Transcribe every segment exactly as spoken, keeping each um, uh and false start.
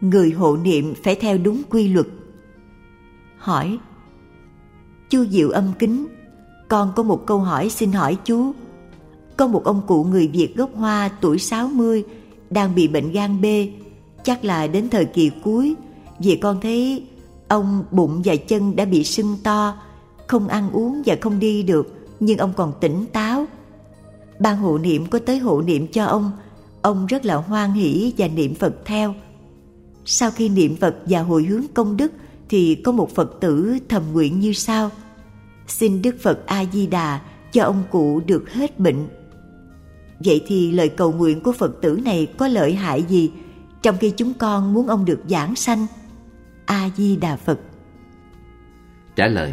người hộ niệm phải theo đúng quy luật. Hỏi: Chú Diệu Âm kính, con có một câu hỏi xin hỏi chú. Có một ông cụ người Việt gốc Hoa tuổi sáu mươi đang bị bệnh gan B, chắc là đến thời kỳ cuối, vì con thấy ông bụng và chân đã bị sưng to, không ăn uống và không đi được, nhưng ông còn tỉnh táo. Ban hộ niệm có tới hộ niệm cho ông, ông rất là hoan hỷ và niệm Phật theo. Sau khi niệm Phật và hồi hướng công đức thì có một Phật tử thầm nguyện như sau: xin Đức Phật A Di Đà cho ông cụ được hết bệnh. Vậy thì lời cầu nguyện của Phật tử này có lợi hại gì trong khi chúng con muốn ông được giảng sanh? A Di Đà Phật. Trả lời: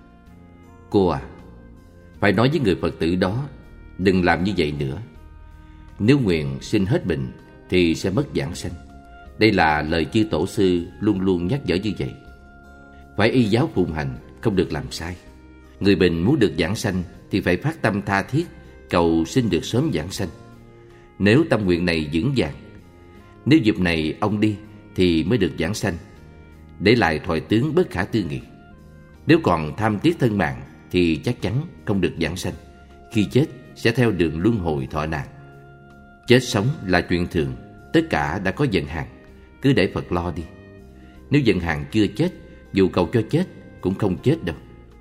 Cô à, phải nói với người Phật tử đó đừng làm như vậy nữa. Nếu nguyện xin hết bệnh thì sẽ mất giảng sanh. Đây là lời chư tổ sư luôn luôn nhắc nhở như vậy. Phải y giáo phụng hành, không được làm sai. Người bệnh muốn được giảng sanh thì phải phát tâm tha thiết cầu xin được sớm giảng sanh. Nếu tâm nguyện này vững vàng, nếu dịp này ông đi thì mới được giảng sanh, để lại thoại tướng bất khả tư nghị. Nếu còn tham tiếc thân mạng thì chắc chắn không được giảng sanh. Khi chết sẽ theo đường luân hồi thọ nạn. Chết sống là chuyện thường, tất cả đã có vận hạn, cứ để Phật lo đi. Nếu vận hạn chưa chết, dù cầu cho chết cũng không chết đâu.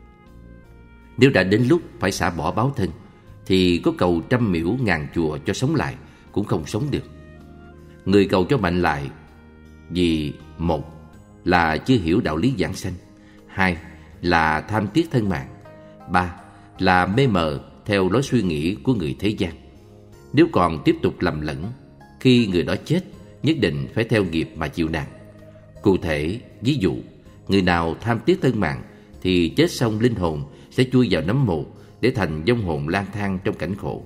Nếu đã đến lúc phải xả bỏ báo thân thì có cầu trăm miễu ngàn chùa cho sống lại cũng không sống được. Người cầu cho mạnh lại vì một là chưa hiểu đạo lý giảng sanh, hai là tham tiếc thân mạng, ba là mê mờ theo lối suy nghĩ của người thế gian. Nếu còn tiếp tục lầm lẫn, khi người đó chết nhất định phải theo nghiệp mà chịu nạn. Cụ thể, ví dụ, người nào tham tiếc thân mạng thì chết xong linh hồn sẽ chui vào nấm mồ để thành vong hồn lang thang trong cảnh khổ.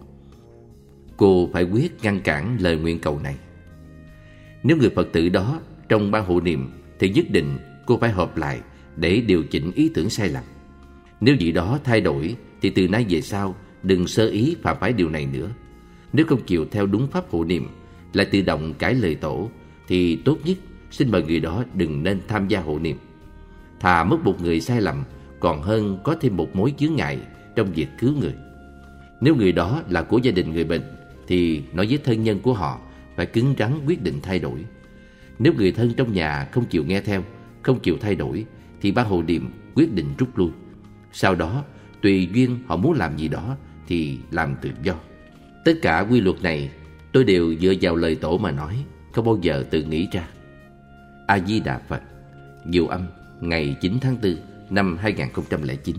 Cô phải quyết ngăn cản lời nguyện cầu này. Nếu người Phật tử đó trong ban hộ niệm thì nhất định cô phải họp lại để điều chỉnh ý tưởng sai lầm. Nếu vị đó thay đổi thì từ nay về sau đừng sơ ý phạm phải điều này nữa. Nếu không chịu theo đúng pháp hộ niệm, lại tự động cãi lời tổ, thì tốt nhất xin mời người đó đừng nên tham gia hộ niệm. Thà mất một người sai lầm còn hơn có thêm một mối chướng ngại trong việc cứu người. Nếu người đó là của gia đình người bệnh thì nói với thân nhân của họ phải cứng rắn quyết định thay đổi. Nếu người thân trong nhà không chịu nghe theo, không chịu thay đổi thì ban hộ niệm quyết định rút lui. Sau đó tùy duyên họ muốn làm gì đó thì làm tự do. Tất cả quy luật này tôi đều dựa vào lời tổ mà nói, không bao giờ tự nghĩ ra. A Di Đà Phật. Diệu Âm, ngày chín tháng tư năm hai nghìn không trăm lẻ chín.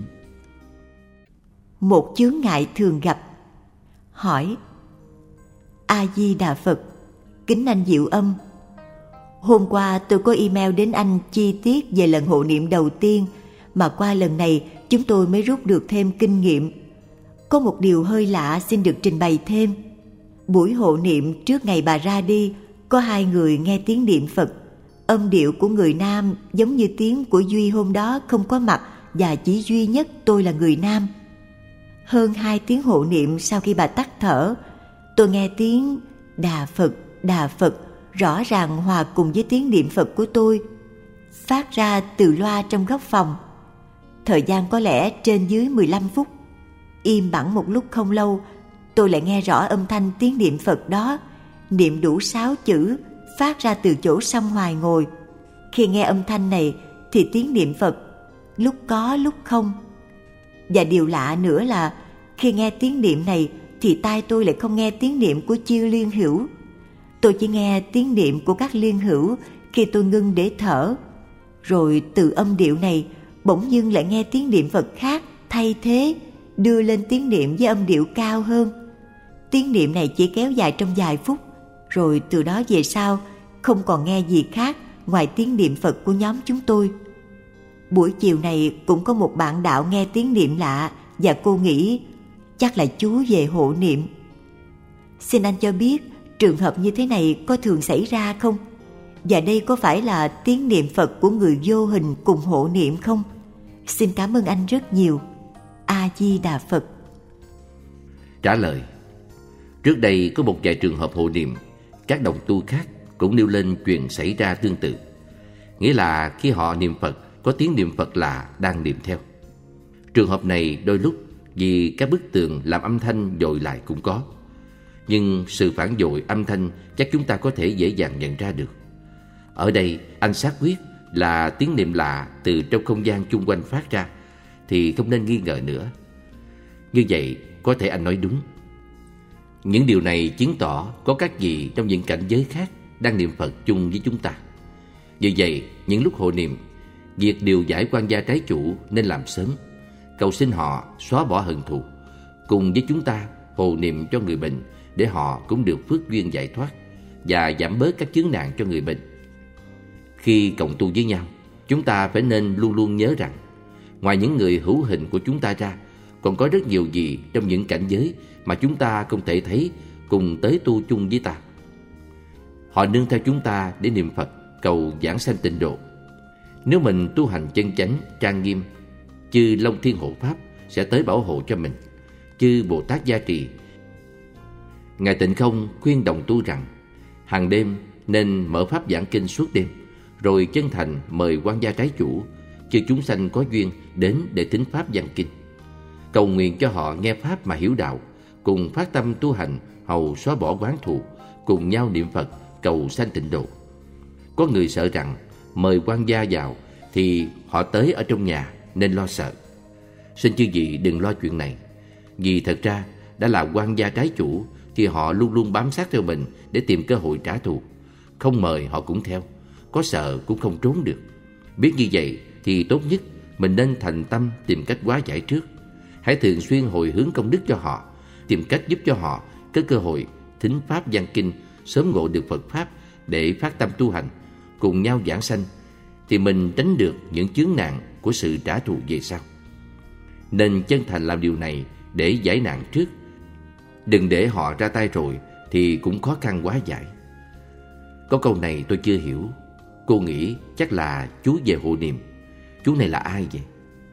Một chướng ngại thường gặp. Hỏi: A Di Đà Phật, kính anh Diệu Âm, hôm qua tôi có email đến anh chi tiết về lần hộ niệm đầu tiên, mà qua lần này chúng tôi mới rút được thêm kinh nghiệm. Có một điều hơi lạ xin được trình bày thêm. Buổi hộ niệm trước ngày bà ra đi, có hai người nghe tiếng niệm Phật. Âm điệu của người nam giống như tiếng của Duy hôm đó không có mặt, và chỉ duy nhất tôi là người nam. Hơn hai tiếng hộ niệm sau khi bà tắt thở, tôi nghe tiếng Đà Phật, Đà Phật rõ ràng hòa cùng với tiếng niệm Phật của tôi, phát ra từ loa trong góc phòng. Thời gian có lẽ trên dưới mười lăm phút. Im bẵng một lúc không lâu, tôi lại nghe rõ âm thanh tiếng niệm Phật đó, niệm đủ sáu chữ, phát ra từ chỗ Song Hoài ngồi. Khi nghe âm thanh này thì tiếng niệm Phật lúc có lúc không. Và điều lạ nữa là khi nghe tiếng niệm này thì tai tôi lại không nghe tiếng niệm của chư liên hữu. Tôi chỉ nghe tiếng niệm của các liên hữu khi tôi ngưng để thở. Rồi từ âm điệu này bỗng dưng lại nghe tiếng niệm Phật khác thay thế, đưa lên tiếng niệm với âm điệu cao hơn. Tiếng niệm này chỉ kéo dài trong vài phút, rồi từ đó về sau không còn nghe gì khác ngoài tiếng niệm Phật của nhóm chúng tôi. Buổi chiều này cũng có một bạn đạo nghe tiếng niệm lạ và cô nghĩ chắc là chú về hộ niệm. Xin anh cho biết trường hợp như thế này có thường xảy ra không? Và đây có phải là tiếng niệm Phật của người vô hình cùng hộ niệm không? Xin cảm ơn anh rất nhiều. A Di Đà Phật. Trả lời: Trước đây có một vài trường hợp hộ niệm, các đồng tu khác cũng nêu lên chuyện xảy ra tương tự. Nghĩa là khi họ niệm Phật, có tiếng niệm Phật lạ đang niệm theo. Trường hợp này đôi lúc vì các bức tường làm âm thanh dội lại cũng có. Nhưng sự phản dội âm thanh chắc chúng ta có thể dễ dàng nhận ra được. Ở đây anh xác quyết là tiếng niệm lạ từ trong không gian chung quanh phát ra, thì không nên nghi ngờ nữa. Như vậy có thể anh nói đúng. Những điều này chứng tỏ có các vị trong những cảnh giới khác đang niệm Phật chung với chúng ta. Vì vậy, những lúc hộ niệm, việc điều giải quan gia trái chủ nên làm sớm, cầu xin họ xóa bỏ hận thù, cùng với chúng ta hộ niệm cho người bệnh để họ cũng được phước duyên giải thoát và giảm bớt các chướng nạn cho người bệnh. Khi cộng tu với nhau, chúng ta phải nên luôn luôn nhớ rằng, ngoài những người hữu hình của chúng ta ra, còn có rất nhiều vị trong những cảnh giới mà chúng ta không thể thấy cùng tới tu chung với ta. Họ nương theo chúng ta để niệm Phật, cầu giảng sanh tịnh độ. Nếu mình tu hành chân chánh, trang nghiêm, chư Long Thiên hộ pháp sẽ tới bảo hộ cho mình, chư Bồ Tát gia trì. Ngài Tịnh Không khuyên đồng tu rằng, hàng đêm nên mở pháp giảng kinh suốt đêm, rồi chân thành mời quan gia trái chủ, chư chúng sanh có duyên đến để thính pháp giảng kinh, cầu nguyện cho họ nghe pháp mà hiểu đạo, cùng phát tâm tu hành hầu xóa bỏ oán thù, cùng nhau niệm Phật cầu sanh tịnh độ. Có người sợ rằng mời quan gia vào thì họ tới ở trong nhà nên lo sợ. Xin chư vị đừng lo chuyện này, vì thật ra đã là quan gia trái chủ thì họ luôn luôn bám sát theo mình để tìm cơ hội trả thù. Không mời họ cũng theo, có sợ cũng không trốn được. Biết như vậy thì tốt nhất mình nên thành tâm tìm cách hóa giải trước. Hãy thường xuyên hồi hướng công đức cho họ, tìm cách giúp cho họ có cơ hội thính pháp giảng kinh, sớm ngộ được Phật pháp để phát tâm tu hành, cùng nhau giảng sanh, thì mình tránh được những chướng nạn của sự trả thù về sau. Nên chân thành làm điều này để giải nạn trước, đừng để họ ra tay rồi thì cũng khó khăn hóa giải. Có câu này tôi chưa hiểu, cô nghĩ chắc là chú về hộ niệm. Chú này là ai vậy?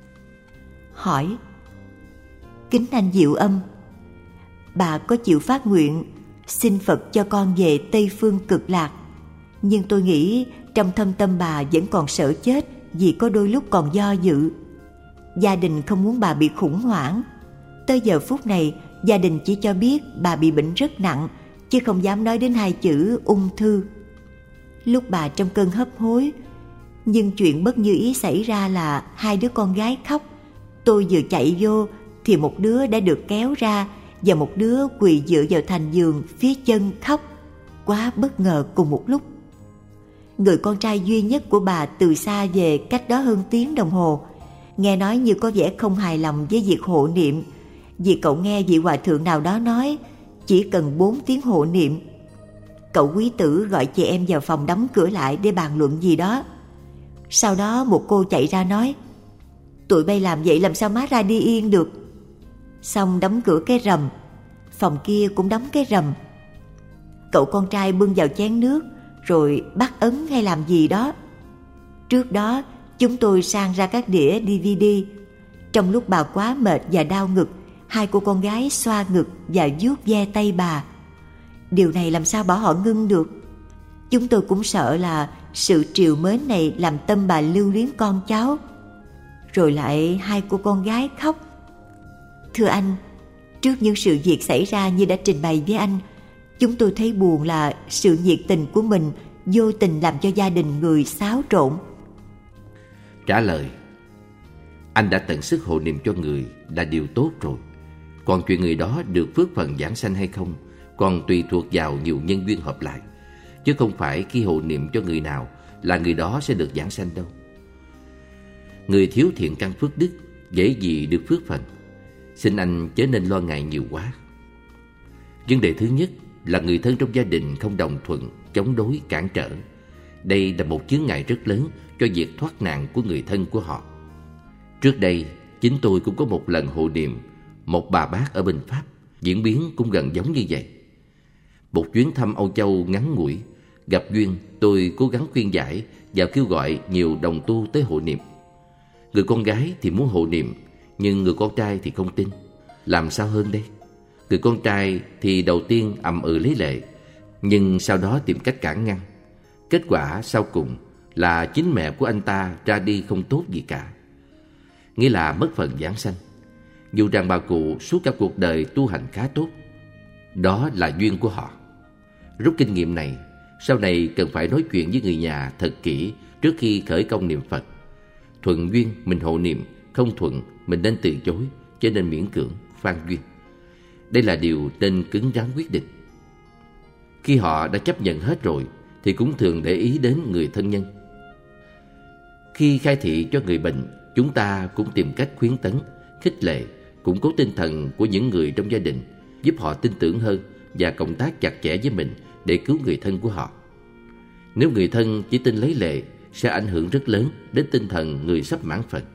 Hỏi: kính anh Diệu Âm, bà có chịu phát nguyện xin Phật cho con về Tây Phương Cực Lạc, nhưng tôi nghĩ trong thâm tâm bà vẫn còn sợ chết vì có đôi lúc còn do dự. Gia đình không muốn bà bị khủng hoảng. Tới giờ phút này, gia đình chỉ cho biết bà bị bệnh rất nặng, chứ không dám nói đến hai chữ ung thư. Lúc bà trong cơn hấp hối, nhưng chuyện bất như ý xảy ra là hai đứa con gái khóc. Tôi vừa chạy vô thì một đứa đã được kéo ra và một đứa quỳ dựa vào thành giường phía chân khóc. Quá bất ngờ cùng một lúc. Người con trai duy nhất của bà từ xa về cách đó hơn tiếng đồng hồ, nghe nói như có vẻ không hài lòng với việc hộ niệm, vì cậu nghe vị hòa thượng nào đó nói chỉ cần bốn tiếng hộ niệm. Cậu quý tử gọi chị em vào phòng đóng cửa lại để bàn luận gì đó. Sau đó một cô chạy ra nói: tụi bay làm vậy làm sao má ra đi yên được. Xong đóng cửa cái rầm, phòng kia cũng đóng cái rầm. Cậu con trai bưng vào chén nước rồi bắt ấn hay làm gì đó. Trước đó chúng tôi sang ra các đĩa đê vê đê. Trong lúc bà quá mệt và đau ngực, hai cô con gái xoa ngực và vuốt ve tay bà. Điều này làm sao bảo họ ngưng được. Chúng tôi cũng sợ là sự trìu mến này làm tâm bà lưu luyến con cháu. Rồi lại hai cô con gái khóc. Thưa anh, trước những sự việc xảy ra như đã trình bày với anh, chúng tôi thấy buồn là sự nhiệt tình của mình vô tình làm cho gia đình người xáo trộn. Trả lời: anh đã tận sức hộ niệm cho người là điều tốt rồi. Còn chuyện người đó được phước phần giảng sanh hay không còn tùy thuộc vào nhiều nhân duyên hợp lại, chứ không phải khi hộ niệm cho người nào là người đó sẽ được giảng sanh đâu. Người thiếu thiện căn phước đức dễ gì được phước phần. Xin anh chớ nên lo ngại nhiều quá. Vấn đề thứ nhất là người thân trong gia đình không đồng thuận, chống đối, cản trở. Đây là một chướng ngại rất lớn cho việc thoát nạn của người thân của họ. Trước đây, chính tôi cũng có một lần hộ niệm một bà bác ở bên Pháp, diễn biến cũng gần giống như vậy. Một chuyến thăm Âu Châu ngắn ngủi, gặp duyên tôi cố gắng khuyên giải và kêu gọi nhiều đồng tu tới hộ niệm. Người con gái thì muốn hộ niệm, nhưng người con trai thì không tin. Làm sao hơn đây? Người con trai thì đầu tiên ầm ừ lấy lệ, nhưng sau đó tìm cách cản ngăn, Kết quả sau cùng là chính mẹ của anh ta ra đi không tốt gì cả, nghĩa là mất phần vãng sanh. Dù rằng bà cụ suốt cả cuộc đời tu hành khá tốt. Đó là duyên của họ. Rút kinh nghiệm này, sau này cần phải nói chuyện với người nhà thật kỹ trước khi khởi công niệm Phật. Thuận duyên mình hộ niệm, không thuận mình nên từ chối, cho nên miễn cưỡng, phan duyên. Đây là điều nên cứng rắn quyết định. Khi họ đã chấp nhận hết rồi thì cũng thường để ý đến người thân nhân. Khi khai thị cho người bệnh, chúng ta cũng tìm cách khuyến tấn, khích lệ, củng cố tinh thần của những người trong gia đình, giúp họ tin tưởng hơn và cộng tác chặt chẽ với mình để cứu người thân của họ. Nếu người thân chỉ tin lấy lệ, sẽ ảnh hưởng rất lớn đến tinh thần người sắp mãn Phật.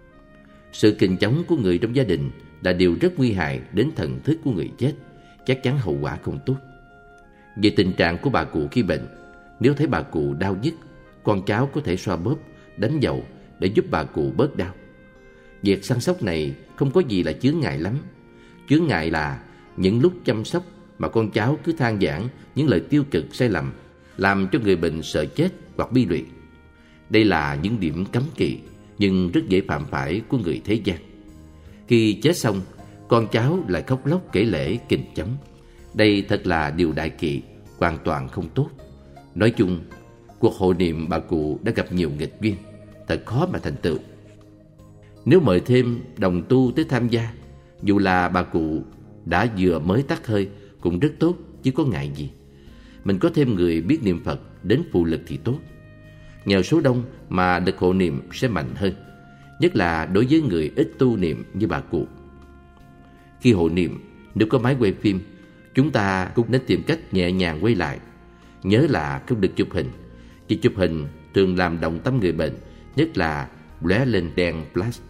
Sự kình chống của người trong gia đình là điều rất nguy hại đến thần thức của người chết, chắc chắn hậu quả không tốt. Về tình trạng của bà cụ khi bệnh, nếu thấy bà cụ đau nhức, con cháu có thể xoa bóp, đánh dầu để giúp bà cụ bớt đau. Việc săn sóc này không có gì là chướng ngại lắm. Chướng ngại là những lúc chăm sóc mà con cháu cứ than vãn những lời tiêu cực sai lầm, làm cho người bệnh sợ chết hoặc bi lụy. Đây là những điểm cấm kỵ nhưng rất dễ phạm phải của người thế gian. Khi chết xong, con cháu lại khóc lóc kể lể kình chống. Đây thật là điều đại kỵ, hoàn toàn không tốt. Nói chung, cuộc hộ niệm bà cụ đã gặp nhiều nghịch duyên, thật khó mà thành tựu. Nếu mời thêm đồng tu tới tham gia, dù là bà cụ đã vừa mới tắt hơi cũng rất tốt, chứ có ngại gì. Mình có thêm người biết niệm Phật đến phụ lực thì tốt. Nhờ số đông mà lực hộ niệm sẽ mạnh hơn, nhất là đối với người ít tu niệm như bà cụ. Khi hộ niệm, nếu có máy quay phim, chúng ta cũng nên tìm cách nhẹ nhàng quay lại. Nhớ là không được chụp hình. Chỉ chụp hình thường làm động tâm người bệnh, nhất là lóe lên đèn flash.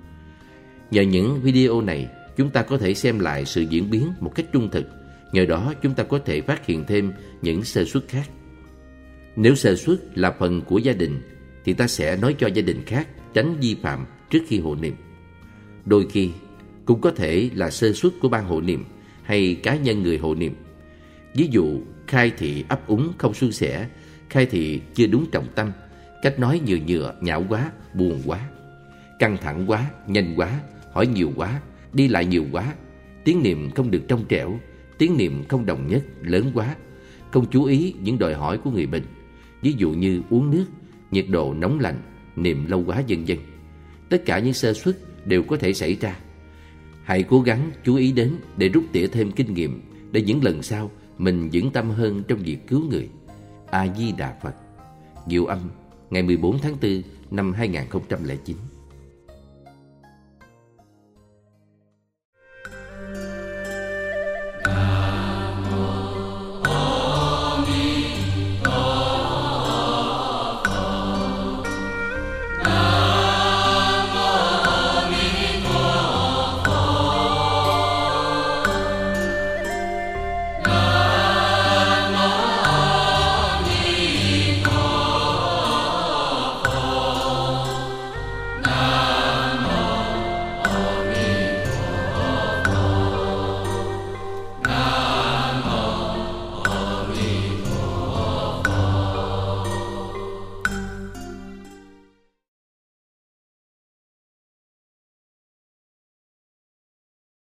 Nhờ những video này, chúng ta có thể xem lại sự diễn biến một cách trung thực. Nhờ đó chúng ta có thể phát hiện thêm những sơ suất khác. Nếu sơ suất là phần của gia đình, thì ta sẽ nói cho gia đình khác tránh vi phạm trước khi hộ niệm. Đôi khi cũng có thể là sơ suất của ban hộ niệm hay cá nhân người hộ niệm. Ví dụ khai thị ấp úng không suôn sẻ, khai thị chưa đúng trọng tâm, cách nói nhựa nhựa, nhão quá, buồn quá, căng thẳng quá, nhanh quá, hỏi nhiều quá, đi lại nhiều quá, tiếng niệm không được trong trẻo, tiếng niệm không đồng nhất, lớn quá, không chú ý những đòi hỏi của người bệnh, ví dụ như uống nước, nhiệt độ nóng lạnh, niệm lâu quá, vân vân. Tất cả những sơ suất đều có thể xảy ra. Hãy cố gắng chú ý đến để rút tỉa thêm kinh nghiệm, để những lần sau mình vững tâm hơn trong việc cứu người. A Di Đà Phật. Diệu âm ngày mười bốn tháng tư năm hai nghìn không trăm lẻ chín.